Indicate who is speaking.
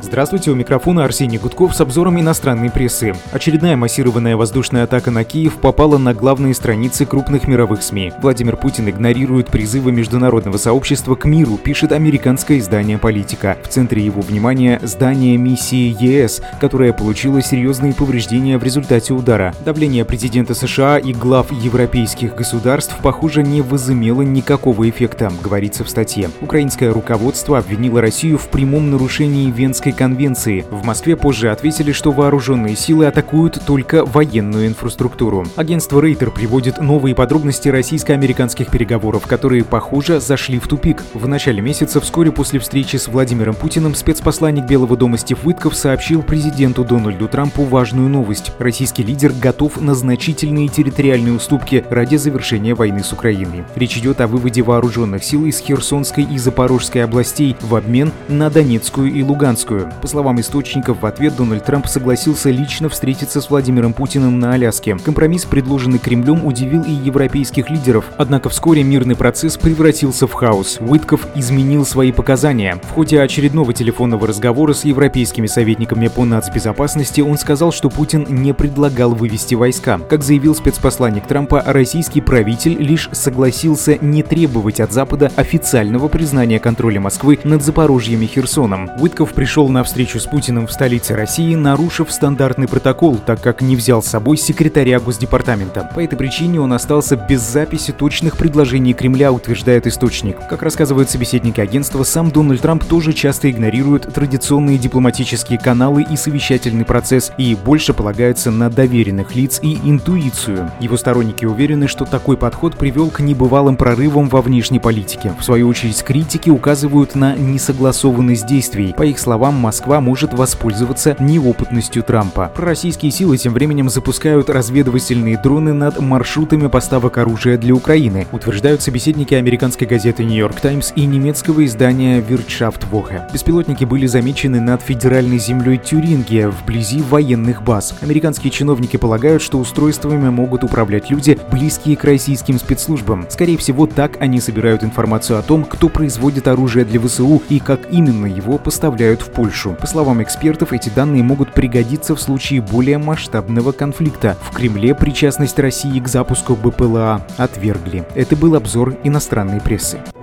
Speaker 1: Здравствуйте, у микрофона Арсений Гудков с обзором иностранной прессы. Очередная массированная воздушная атака на Киев попала на главные страницы крупных мировых СМИ. Владимир Путин игнорирует призывы международного сообщества к миру, пишет американское издание «Политика». В центре его внимания здание миссии ЕС, которое получило серьезные повреждения в результате удара. Давление президента США и глав европейских государств, похоже, не возымело никакого эффекта, говорится в статье. Украинское руководство обвинило Россию в прямом нарушении Венской конвенции. В Москве позже ответили, что вооруженные силы атакуют только военную инфраструктуру. Агентство Рейтер приводит новые подробности российско-американских переговоров, которые, похоже, зашли в тупик. В начале месяца, вскоре после встречи с Владимиром Путиным, спецпосланник Белого дома Стив Уитков сообщил президенту Дональду Трампу важную новость. Российский лидер готов на значительные территориальные уступки ради завершения войны с Украиной. Речь идет о выводе вооруженных сил из Херсонской и Запорожской областей в обмен на Донецкую и Луганскую. По словам источников, в ответ Дональд Трамп согласился лично встретиться с Владимиром Путиным на Аляске. Компромисс, предложенный Кремлем, удивил и европейских лидеров. Однако вскоре мирный процесс превратился в хаос. Уитков изменил свои показания. В ходе очередного телефонного разговора с европейскими советниками по нацбезопасности он сказал, что Путин не предлагал вывести войска. Как заявил спецпосланник Трампа, российский правитель лишь согласился не требовать от Запада официального признания контроля Москвы над Запорожьем и Херсоном. Уитков пришел на встречу с Путиным в столице России, нарушив стандартный протокол, так как не взял с собой секретаря Госдепартамента. По этой причине он остался без записи точных предложений Кремля, утверждает источник. Как рассказывают собеседники агентства, сам Дональд Трамп тоже часто игнорирует традиционные дипломатические каналы и совещательный процесс и больше полагается на доверенных лиц и интуицию. Его сторонники уверены, что такой подход привел к небывалым прорывам во внешней политике. В свою очередь, критики указывают на несогласованность действий. По их словам, Москва может воспользоваться неопытностью Трампа. Пророссийские силы тем временем запускают разведывательные дроны над маршрутами поставок оружия для Украины, утверждают собеседники американской газеты New York Times и немецкого издания Wirtschaftswoche. Беспилотники были замечены над федеральной землей Тюрингия, вблизи военных баз. Американские чиновники полагают, что устройствами могут управлять люди, близкие к российским спецслужбам. Скорее всего, так они собирают информацию о том, кто производит оружие для ВСУ и как именно его поставляют в Польшу. По словам экспертов, эти данные могут пригодиться в случае более масштабного конфликта. В Кремле причастность России к запуску БПЛА отвергли. Это был обзор иностранной прессы.